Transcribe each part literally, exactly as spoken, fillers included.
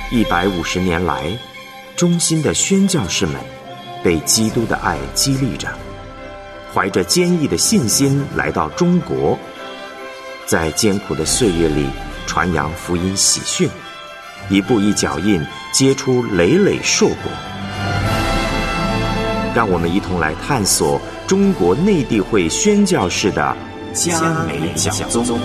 一百五十年来，忠心的宣教士们被基督的爱激励着，怀着坚毅的信心来到中国，在艰苦的岁月里传扬福音喜讯，一步一脚印结出累累硕果。让我们一同来探索中国内地会宣教士的嘉美讲宗。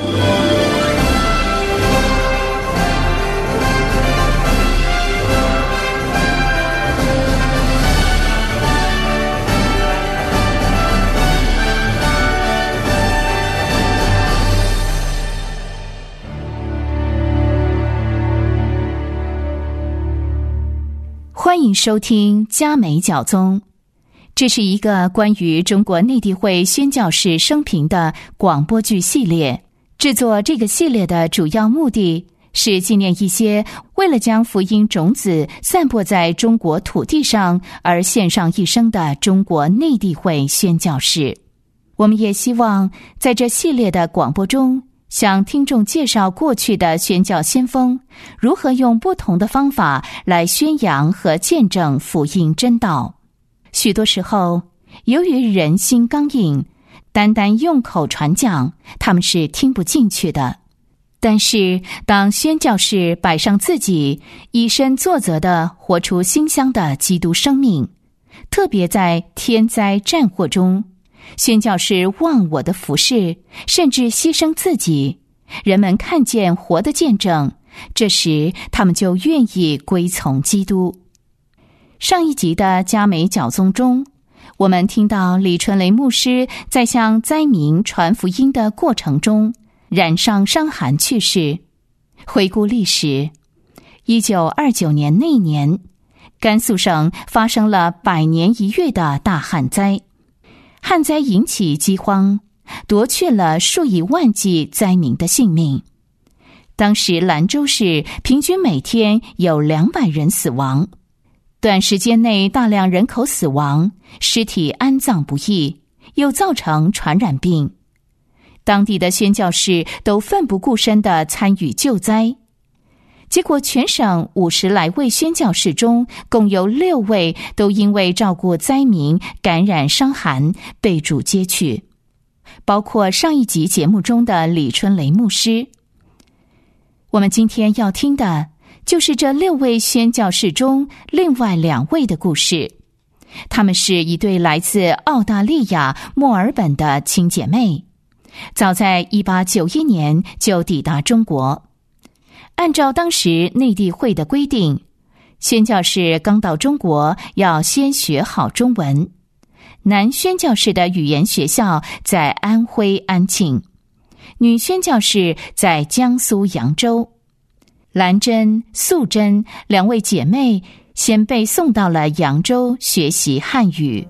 欢迎收听嘉美讲宗，这是一个关于中国内地会宣教士生平的广播剧系列。制作这个系列的主要目的是纪念一些为了将福音种子散播在中国土地上而献上一生的中国内地会宣教士。我们也希望在这系列的广播中，向听众介绍过去的宣教先锋如何用不同的方法来宣扬和见证福音真道。许多时候，由于人心刚硬，单单用口传讲，他们是听不进去的。但是当宣教士摆上自己，以身作则地活出馨香的基督生命，特别在天灾战祸中，宣教士忘我的服事，甚至牺牲自己，人们看见活的见证，这时他们就愿意归从基督。上一集的嘉美讲宗中，我们听到李春雷牧师在向灾民传福音的过程中染上伤寒去世。回顾历史，一九二九年那年，甘肃省发生了百年一遇的大旱灾，旱灾引起饥荒，夺去了数以万计灾民的性命。当时兰州市平均每天有两百人死亡，短时间内大量人口死亡，尸体安葬不易，又造成传染病。当地的宣教士都奋不顾身地参与救灾，结果全省五十来位宣教士中，共有六位都因为照顾灾民感染伤寒被主接去，包括上一集节目中的李春雷牧师。我们今天要听的就是这六位宣教士中另外两位的故事。她们是一对来自澳大利亚墨尔本的亲姐妹，早在一八九一年就抵达中国。按照当时内地会的规定，宣教士刚到中国要先学好中文。男宣教士的语言学校在安徽安庆，女宣教士在江苏扬州。兰珍、素珍两位姐妹先被送到了扬州学习汉语。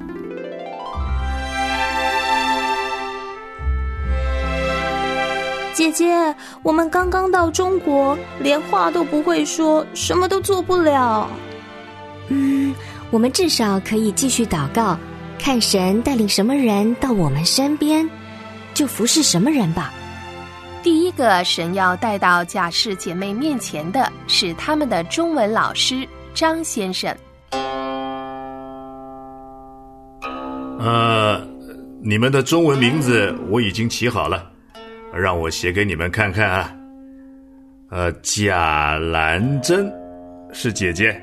姐姐，我们刚刚到中国，连话都不会说，什么都做不了。 嗯，我们至少可以继续祷告，看神带领什么人到我们身边，就服侍什么人吧。 第一个神要带到贾氏姐妹面前的是他们的中文老师张先生。 呃，你们的中文名字我已经起好了，让我写给你们看看啊。呃，贾兰珍是姐姐，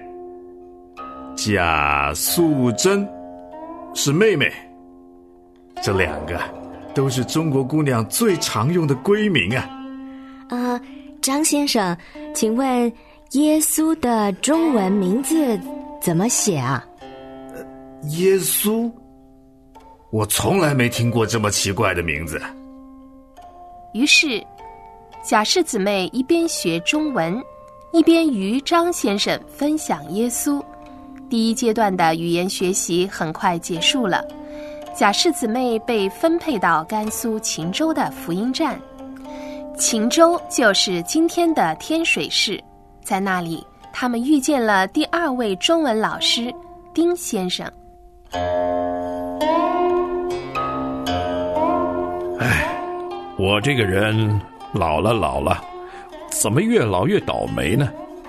贾素珍是妹妹，这两个都是中国姑娘最常用的闺名啊。 呃，张先生，请问耶稣的中文名字怎么写啊？ 呃、耶稣？我从来没听过这么奇怪的名字。 于是贾氏姊妹一边学中文，一边与张先生分享耶稣。第一阶段的语言学习很快结束了，贾氏姊妹被分配到甘肃秦州的福音站。秦州就是今天的天水市，在那里他们遇见了第二位中文老师丁先生。 哎，我这个人老了老了，怎么越老越倒霉呢？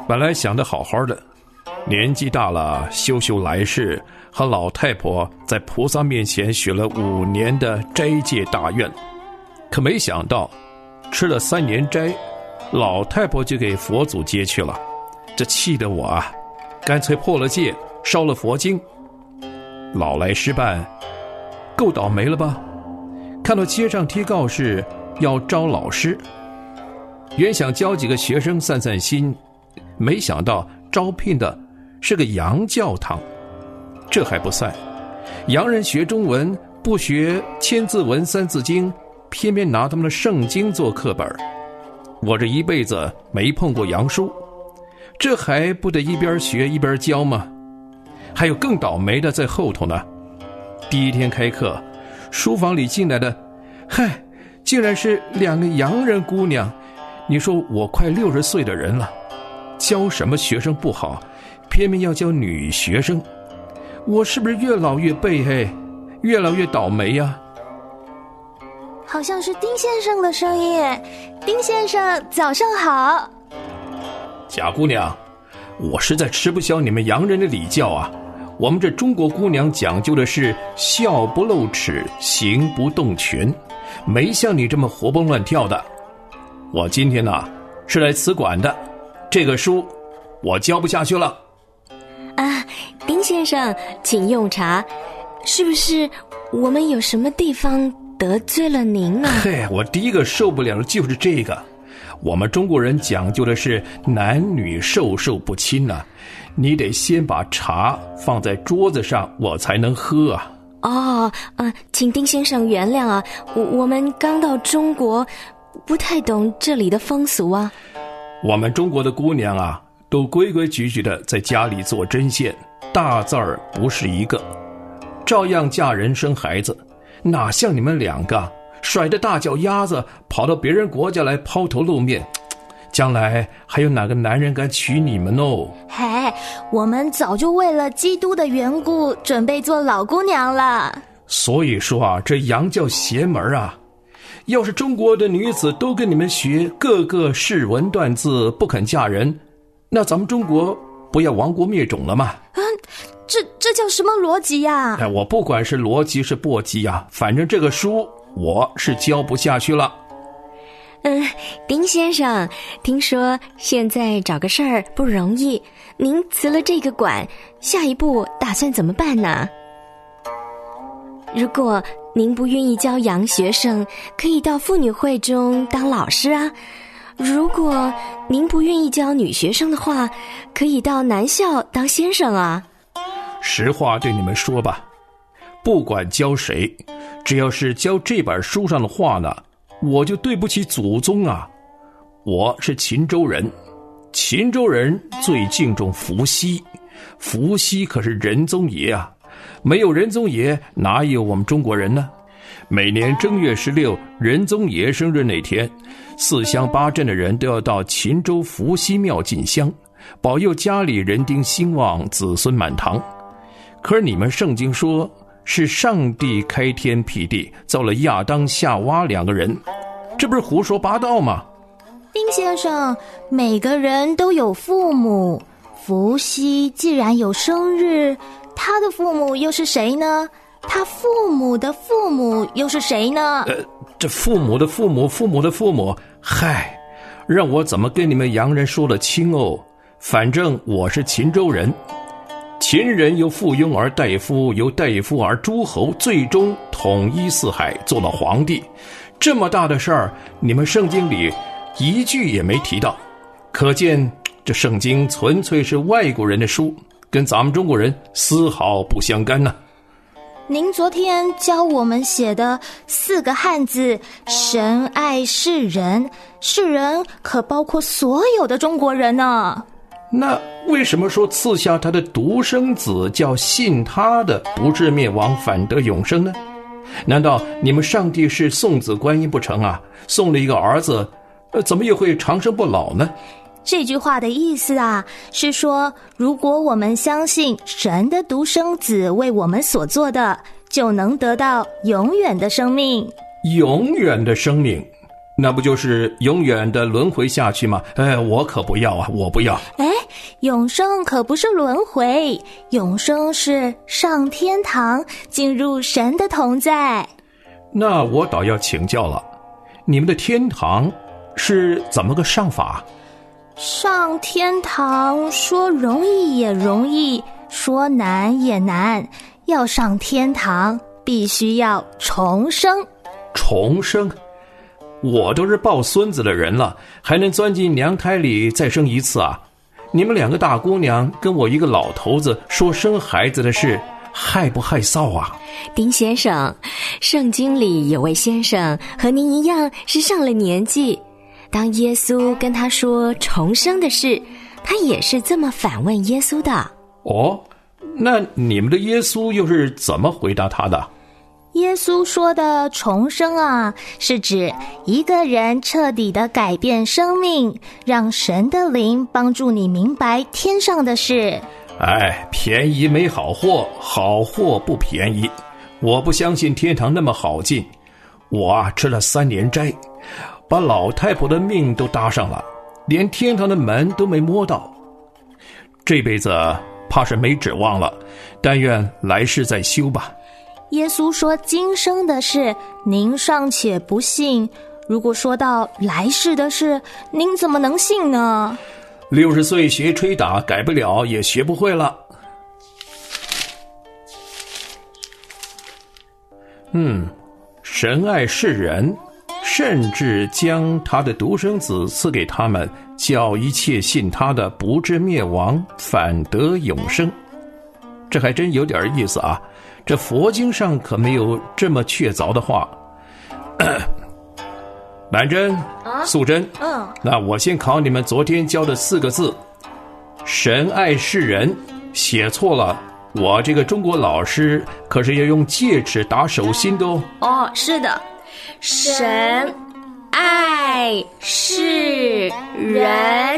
本来想得好好的，年纪大了修修来世，和老太婆在菩萨面前许了五年的斋戒大愿，可没想到吃了三年斋，老太婆就给佛祖接去了。这气得我啊，干脆破了戒，烧了佛经。老来失办，够倒霉了吧？看到街上贴告示要招老师，原想教几个学生散散心，没想到招聘的是个洋教堂。这还不算，洋人学中文不学千字文三字经，偏偏拿他们的圣经做课本。我这一辈子没碰过洋书，这还不得一边学一边教吗？还有更倒霉的在后头呢。第一天开课，书房里进来的，嗨，竟然是两个洋人姑娘。你说我快六十岁的人了，教什么学生不好，偏偏要教女学生，我是不是越老越背嘿，越老越倒霉呀、啊？ 好像是丁先生的声音。丁先生早上好。 贾姑娘，我实在吃不消你们洋人的礼教啊。我们这中国姑娘讲究的是笑不露齿，行不动拳，没像你这么活蹦乱跳的。我今天呢、啊、是来辞馆的，这个书我教不下去了。 啊，丁先生请用茶。是不是我们有什么地方得罪了您啊？ 嘿，我第一个受不了的就是这个。我们中国人讲究的是男女授受不亲啊，你得先把茶放在桌子上，我才能喝啊。 哦，呃，请丁先生原谅啊，我我们刚到中国，不太懂这里的风俗啊。 我们中国的姑娘啊，都规规矩矩的在家里做针线，大字儿不是一个，照样嫁人生孩子，哪像你们两个甩着大脚丫子跑到别人国家来抛头露面，将来还有哪个男人敢娶你们哦？ 嘿，我们早就为了基督的缘故准备做老姑娘了。 所以说啊，这洋教邪门啊，要是中国的女子都跟你们学，个个识文断字，不肯嫁人，那咱们中国不要亡国灭种了吗？ 嗯，这这叫什么逻辑呀？ 哎，我不管是逻辑是簸箕啊，反正这个书我是教不下去了。 嗯，丁先生，听说现在找个事儿不容易，您辞了这个馆，下一步打算怎么办呢？如果您不愿意教洋学生，可以到妇女会中当老师啊。如果您不愿意教女学生的话，可以到男校当先生啊。 实话对你们说吧，不管教谁，只要是教这本书上的话呢，我就对不起祖宗啊。我是秦州人，秦州人最敬重伏羲，伏羲可是仁宗爷啊，没有仁宗爷哪有我们中国人呢？每年正月十六仁宗爷生日那天，四乡八镇的人都要到秦州伏羲庙进香，保佑家里人丁兴旺，子孙满堂。可是你们圣经说是上帝开天辟地，造了亚当夏娃两个人，这不是胡说八道吗？ 丁先生，每个人都有父母，伏羲既然有生日，他的父母又是谁呢？他父母的父母又是谁呢？ 呃，这父母的父母，父母的父母，嗨，让我怎么跟你们洋人说得清哦？反正我是秦州人，秦人由附庸而大夫，由大夫而诸侯，最终统一四海，做了皇帝。这么大的事儿，你们圣经里一句也没提到，可见这圣经纯粹是外国人的书，跟咱们中国人丝毫不相干呢、啊。 您昨天教我们写的四个汉字神爱世人，世人可包括所有的中国人呢。 那为什么说赐下他的独生子叫信他的不至灭亡反得永生呢？难道你们上帝是送子观音不成啊？送了一个儿子，呃，怎么也会长生不老呢？ 这句话的意思啊，是说如果我们相信神的独生子为我们所做的，就能得到永远的生命。 永远的生命， 那不就是永远的轮回下去吗？哎，我可不要啊，我不要。 哎，永生可不是轮回，永生是上天堂，进入神的同在。 那我倒要请教了，你们的天堂是怎么个上法？ 上天堂说容易也容易，说难也难。要上天堂，必须要重生。 重生？我都是抱孙子的人了，还能钻进娘胎里再生一次啊？你们两个大姑娘跟我一个老头子说生孩子的事，害不害臊啊？ 丁先生，圣经里有位先生和您一样是上了年纪，当耶稣跟他说重生的事，他也是这么反问耶稣的。 哦，那你们的耶稣又是怎么回答他的？ 耶稣说的重生啊，是指一个人彻底的改变生命，让神的灵帮助你明白天上的事。 哎，便宜没好货，好货不便宜。我不相信天堂那么好进。我啊，吃了三年斋，把老太婆的命都搭上了，连天堂的门都没摸到。这辈子怕是没指望了，但愿来世再修吧。 耶稣说今生的事，您尚且不信，如果说到来世的事，您怎么能信呢？ 六十岁学吹打，改不了也学不会了。嗯，神爱世人，甚至将他的独生子赐给他们，叫一切信他的不至灭亡，反得永生。这还真有点意思啊，这佛经上可没有这么确凿的话。兰珍、啊、素贞， 嗯， 那我先考你们昨天教的四个字，神爱世人，写错了，我这个中国老师可是要用戒尺打手心的哦。 哦，是的，神爱世人。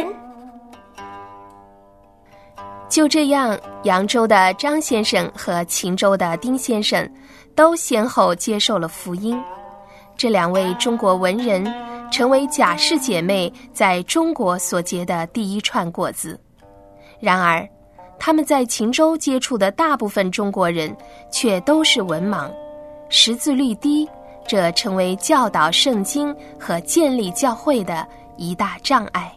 就这样，扬州的张先生和秦州的丁先生都先后接受了福音。这两位中国文人成为贾氏姐妹在中国所结的第一串果子。然而，他们在秦州接触的大部分中国人却都是文盲，识字率低，这成为教导圣经和建立教会的一大障碍。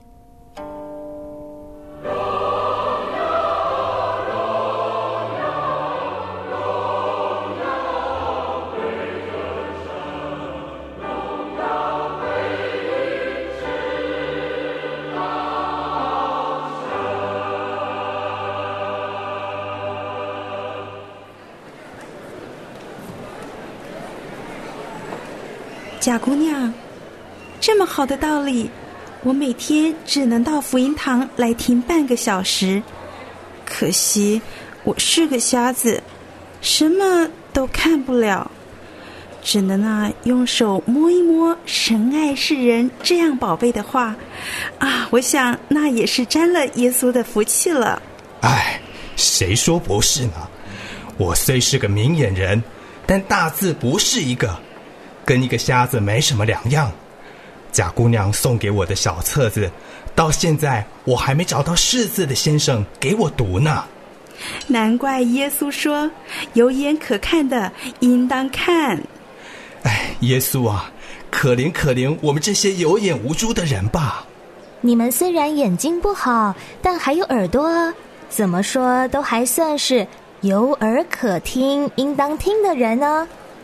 贾姑娘，这么好的道理，我每天只能到福音堂来听半个小时。可惜我是个瞎子，什么都看不了，只能啊用手摸一摸神爱世人这样宝贝的话啊，我想那也是沾了耶稣的福气了。 哎，谁说不是呢？我虽是个明眼人，但大字不是一个，跟一个瞎子没什么两样。贾姑娘送给我的小册子，到现在我还没找到识字的先生给我读呢。 难怪耶稣说，有眼可看的应当看。 哎，耶稣啊，可怜可怜我们这些有眼无珠的人吧。 你们虽然眼睛不好，但还有耳朵啊，怎么说都还算是有耳可听应当听的人呢。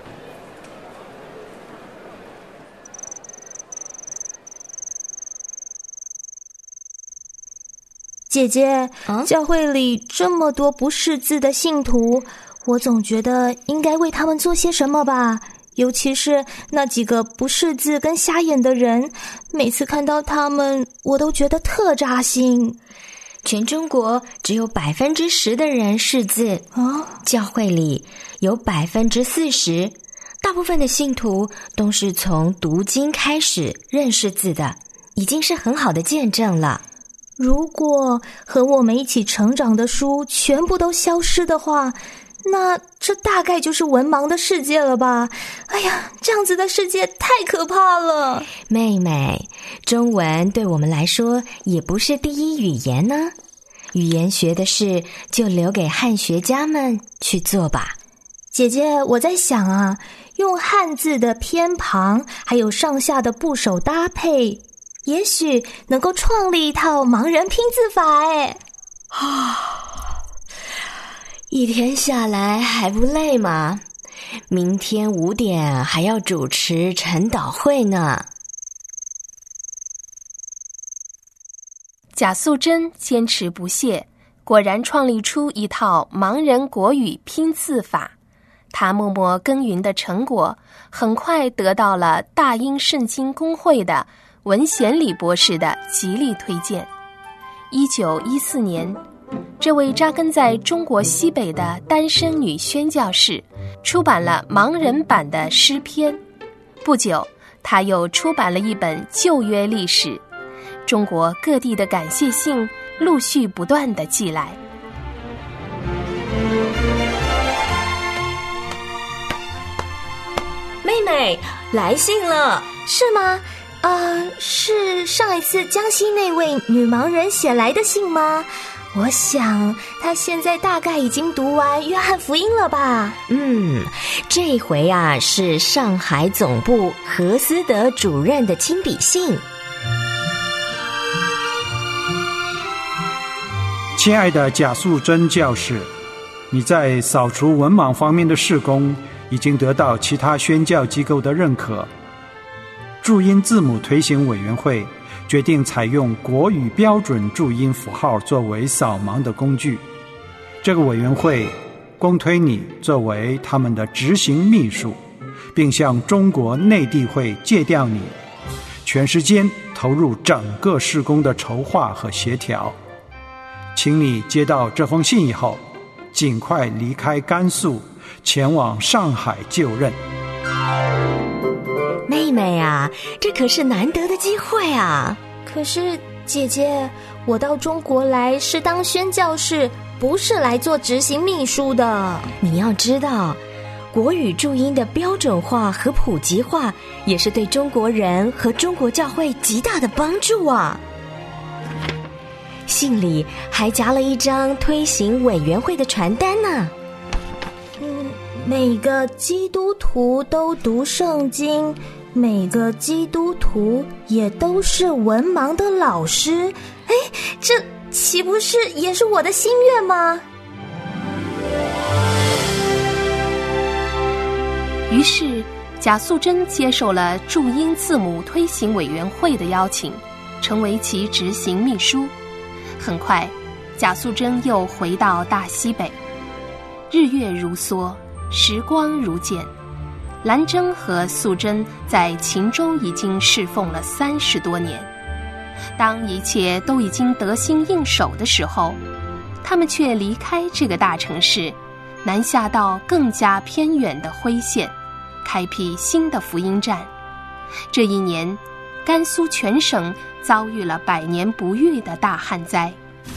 姐姐、啊、教会里这么多不识字的信徒，我总觉得应该为他们做些什么吧，尤其是那几个不识字跟瞎眼的人，每次看到他们我都觉得特扎心。 全中国只有百分之十的人识字啊， 教会里有百分之四十，大部分的信徒都是从读经开始认识字的，已经是很好的见证了。 如果和我们一起成长的书全部都消失的话， 那这大概就是文盲的世界了吧？哎呀，这样子的世界太可怕了。 妹妹，中文对我们来说也不是第一语言呢。语言学的事就留给汉学家们去做吧。 姐姐，我在想啊，用汉字的偏旁还有上下的部首搭配，也许能够创立一套盲人拼字法。哎， 啊，一天下来还不累吗？明天五点还要主持晨祷会呢。 贾素珍坚持不懈，果然创立出一套盲人国语拼字法。他默默耕耘的成果，很快得到了大英圣经公会的文显礼博士的极力推荐。一九一四年，这位扎根在中国西北的单身女宣教士出版了盲人版的诗篇。不久，她又出版了一本旧约历史。中国各地的感谢信陆续不断地寄来。 妹妹，来信了。 是吗？呃，是上一次江西那位女盲人写来的信吗？我想她现在大概已经读完约翰福音了吧。 嗯，这回啊是上海总部何思德主任的亲笔信。 亲爱的贾素珍教士，你在扫除文盲方面的事工已经得到其他宣教机构的认可。注音字母推行委员会决定采用国语标准注音符号作为扫盲的工具。这个委员会公推你作为他们的执行秘书，并向中国内地会借调你，全时间投入整个事工的筹划和协调。请你接到这封信以后，尽快离开甘肃，前往上海就任。 妹妹啊，这可是难得的机会啊！ 可是姐姐，我到中国来是当宣教士，不是来做执行秘书的。 你要知道，国语注音的标准化和普及化，也是对中国人和中国教会极大的帮助啊！信里还夹了一张推行委员会的传单呢。 嗯，每个基督徒都读圣经，每个基督徒也都是文盲的老师。哎，这岂不是也是我的心愿吗？ 于是贾素珍接受了注音字母推行委员会的邀请，成为其执行秘书。很快，贾素珍又回到大西北。日月如梭，时光如箭。兰珍和素贞在秦州已经侍奉了三十多年。当一切都已经得心应手的时候，他们却离开这个大城市，南下到更加偏远的徽县，开辟新的福音站。这一年，甘肃全省遭遇了百年不遇的大旱灾。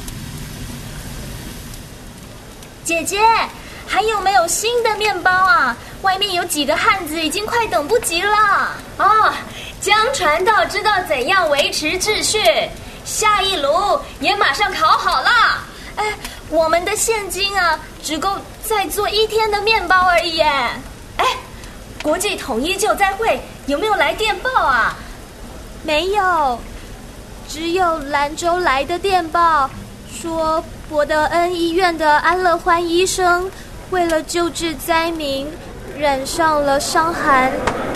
姐姐，还有没有新的面包啊？外面有几个汉子已经快等不及了。 哦，江传道知道怎样维持秩序，下一炉也马上烤好了。 哎，我们的现金啊，只够再做一天的面包而已。哎， 国际统一救灾会有没有来电报啊？ 没有，只有兰州来的电报，说博德恩医院的安乐欢医生为了救治灾民，染上了伤寒。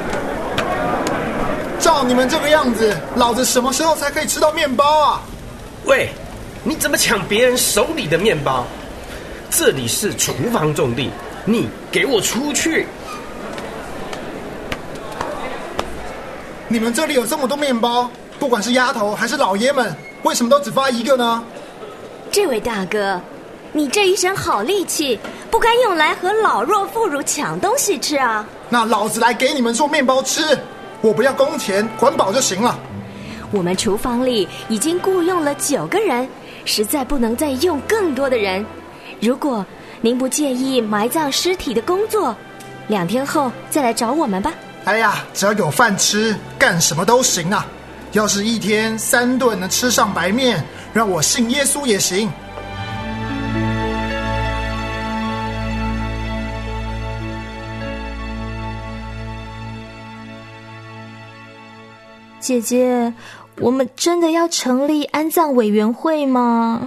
照你们这个样子，老子什么时候才可以吃到面包啊？ 喂，你怎么抢别人手里的面包？这里是厨房种地，你给我出去！ 你们这里有这么多面包，不管是丫头还是老爷们，为什么都只发一个呢？ 这位大哥，你这一身好力气，不该用来和老弱妇孺抢东西吃啊！ 那老子来给你们做面包吃，我不要工钱，管饱就行了。 我们厨房里已经雇佣了九个人，实在不能再用更多的人。如果您不介意埋葬尸体的工作，两天后再来找我们吧。 哎呀，只要有饭吃，干什么都行啊！要是一天三顿能吃上白面，让我信耶稣也行。 姐姐，我们真的要成立安葬委员会吗？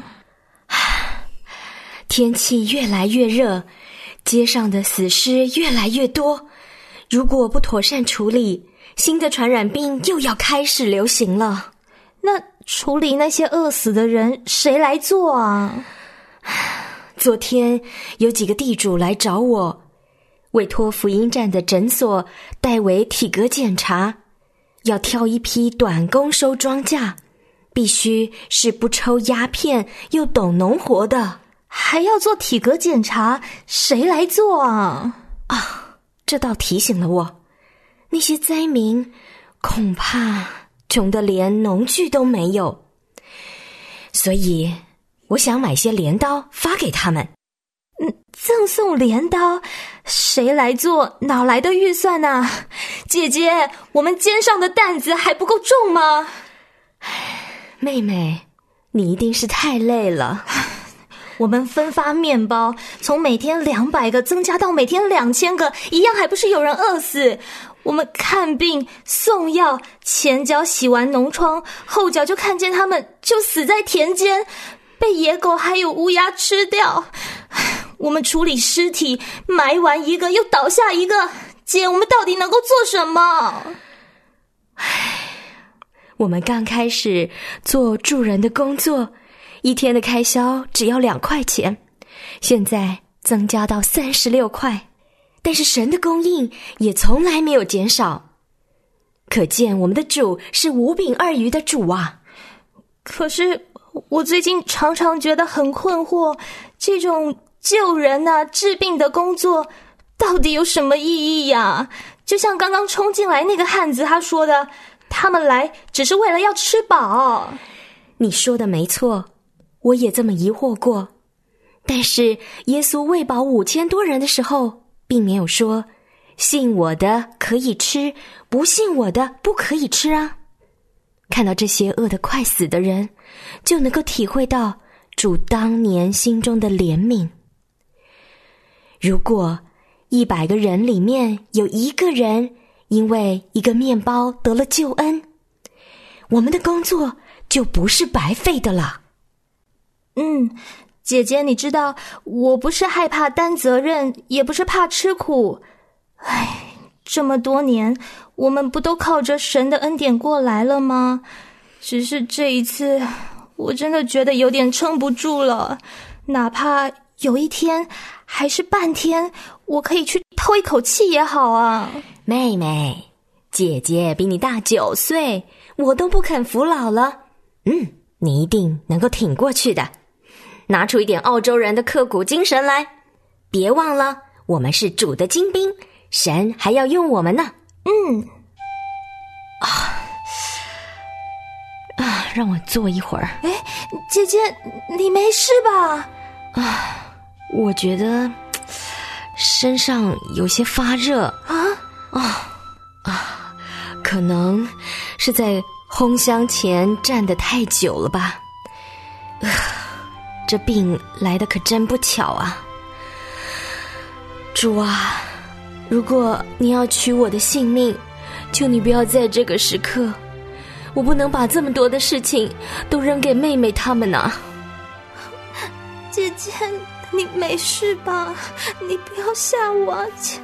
天气越来越热，街上的死尸越来越多，如果不妥善处理，新的传染病又要开始流行了。 那处理那些饿死的人，谁来做啊？ 昨天有几个地主来找我，委托福音站的诊所代为体格检查，要挑一批短工收庄稼，必须是不抽鸦片又懂农活的。 还要做体格检查，谁来做啊？ 啊，这倒提醒了我，那些灾民恐怕穷得连农具都没有，所以我想买些镰刀发给他们。 嗯，赠送镰刀，谁来做？哪来的预算啊？姐姐，我们肩上的担子还不够重吗？ 妹妹，你一定是太累了。 我们分发面包，从每天两百个增加到每天两千个，一样还不是有人饿死？我们看病送药，前脚洗完脓疮，后脚就看见他们就死在田间，被野狗还有乌鸦吃掉。我们处理尸体，埋完一个又倒下一个，姐，我们到底能够做什么？ 我们刚开始做助人的工作，一天的开销只要两块钱，现在增加到三十六块，但是神的供应也从来没有减少，可见我们的主是五饼二鱼的主啊。 可是我最近常常觉得很困惑，这种救人啊、治病的工作到底有什么意义呀？就像刚刚冲进来那个汉子他说的，他们来只是为了要吃饱。 你说的没错，我也这么疑惑过，但是耶稣喂饱五千多人的时候，并没有说信我的可以吃，不信我的不可以吃啊。看到这些饿得快死的人，就能够体会到主当年心中的怜悯。如果一百个人里面有一个人因为一个面包得了救恩，我们的工作就不是白费的了。 嗯，姐姐，你知道，我不是害怕担责任，也不是怕吃苦。唉，这么多年，我们不都靠着神的恩典过来了吗？只是这一次，我真的觉得有点撑不住了。哪怕有一天，还是半天，我可以去透一口气也好啊。 妹妹，姐姐比你大九岁，我都不肯服老了。嗯，你一定能够挺过去的。拿出一点澳洲人的刻苦精神来，别忘了我们是主的精兵，神还要用我们呢。 嗯， 啊啊，让我坐一会儿。 哎，姐姐，你没事吧？ 啊，我觉得身上有些发热啊啊啊，可能是在烘箱前站得太久了吧。呃这病来得可真不巧啊！主啊，如果你要取我的性命，求你不要在这个时刻，我不能把这么多的事情都扔给妹妹他们啊。 姐姐，你没事吧？你不要吓我。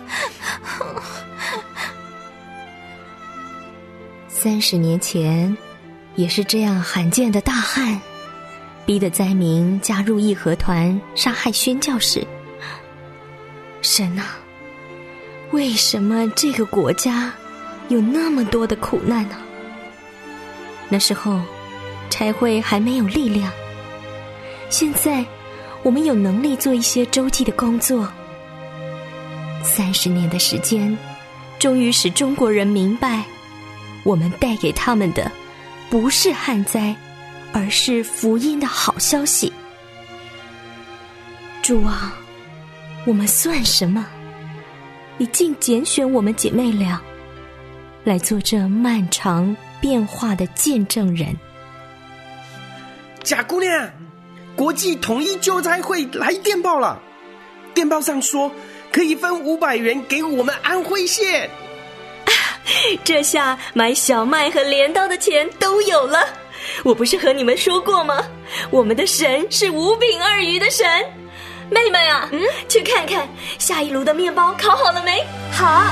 三十年前，也是这样罕见的大旱，逼得灾民加入义和团，杀害宣教士。神啊，为什么这个国家有那么多的苦难呢？那时候差会还没有力量，现在我们有能力做一些周济的工作。三十年的时间，终于使中国人明白，我们带给他们的不是旱灾，而是福音的好消息。主啊， 我们算什么？你竟拣选我们姐妹俩，来做这漫长变化的见证人。 贾姑娘，国际统一救灾会来电报了，电报上说可以分五百元给我们安徽县。 啊，这下买小麦和镰刀的钱都有了。我不是和你们说过吗？我们的神是五饼二鱼的神。 妹妹啊， 嗯，去看看下一炉的面包烤好了没？ 好。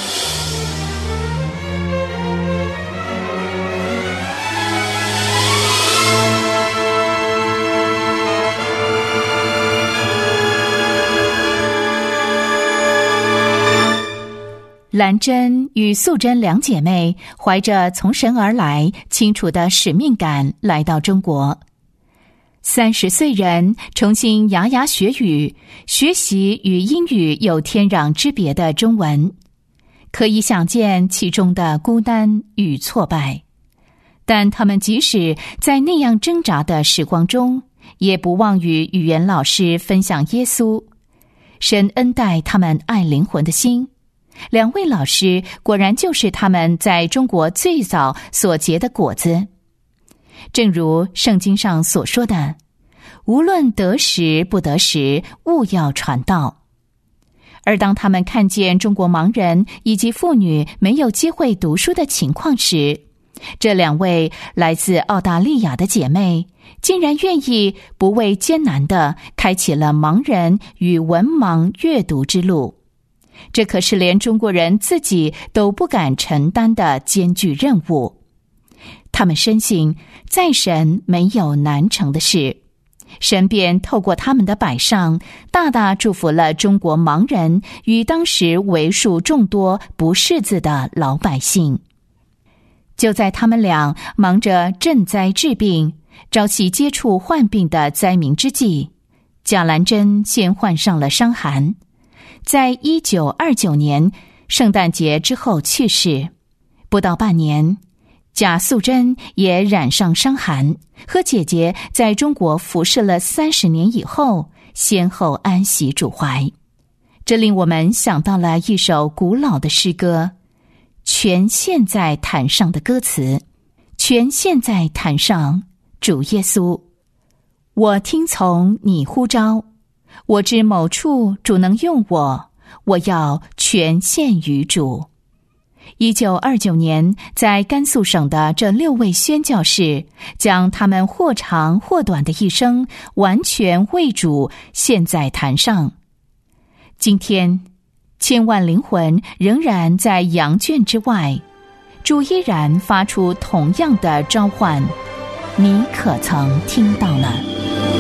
兰珍与素贞两姐妹怀着从神而来清楚的使命感来到中国。三十岁人重新牙牙学语，学习与英语有天壤之别的中文，可以想见其中的孤单与挫败。但他们即使在那样挣扎的时光中，也不忘与语言老师分享耶稣。神恩待他们爱灵魂的心。两位老师果然就是他们在中国最早所结的果子。正如圣经上所说的，无论得时不得时，务要传道。而当他们看见中国盲人以及妇女没有机会读书的情况时，这两位来自澳大利亚的姐妹竟然愿意不畏艰难地开启了盲人与文盲阅读之路。这可是连中国人自己都不敢承担的艰巨任务。他们深信在神没有难成的事，神便透过他们的摆上，大大祝福了中国盲人与当时为数众多不识字的老百姓。就在他们俩忙着赈灾治病，朝夕接触患病的灾民之际，贾兰珍先患上了伤寒，在一九二九年圣诞节之后去世。不到半年，贾素贞也染上伤寒，和姐姐在中国服侍了三十年以后，先后安息主怀。这令我们想到了一首古老的诗歌，全献在坛上的歌词，全献在坛上，主耶稣，我听从你呼召，我知某处主能用我，我要全献于主。一九二九年，在甘肃省的这六位宣教士，将他们或长或短的一生，完全为主献在坛上。今天，千万灵魂仍然在羊圈之外，主依然发出同样的召唤，你可曾听到呢？